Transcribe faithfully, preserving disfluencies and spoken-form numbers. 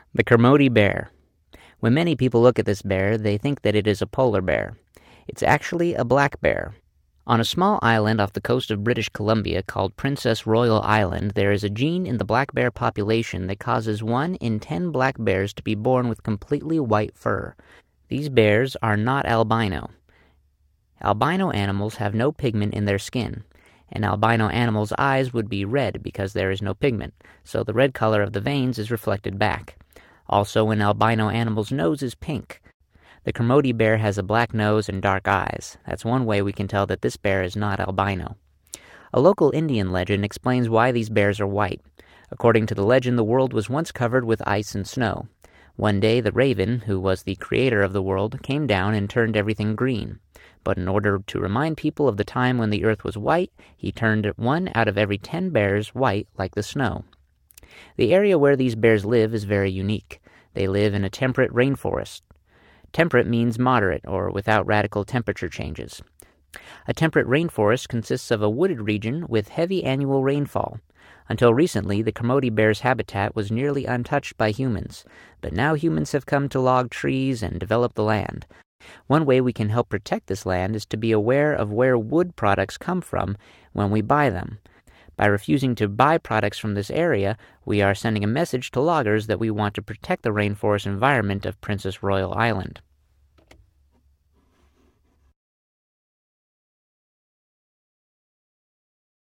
The Kermode bear. When many people look at this bear, they think that it is a polar bear. It's actually a black bear. On a small island off the coast of British Columbia called Princess Royal Island, there is a gene in the black bear population that causes one in ten black bears to be born with completely white fur. These bears are not albino. Albino animals have no pigment in their skin. An albino animal's eyes would be red because there is no pigment, so the red color of the veins is reflected back. Also, an albino animal's nose is pink. The Kermode bear has a black nose and dark eyes. That's one way we can tell that this bear is not albino. A local Indian legend explains why these bears are white. According to the legend, the world was once covered with ice and snow. One day, the raven, who was the creator of the world, came down and turned everything green. But in order to remind people of the time when the earth was white, he turned one out of every ten bears white like the snow. The area where these bears live is very unique. They live in a temperate rainforest. Temperate means moderate or without radical temperature changes. A temperate rainforest consists of a wooded region with heavy annual rainfall. Until recently, the Kermode bear's habitat was nearly untouched by humans, but now humans have come to log trees and develop the land. One way we can help protect this land is to be aware of where wood products come from when we buy them. By refusing to buy products from this area, we are sending a message to loggers that we want to protect the rainforest environment of Princess Royal Island.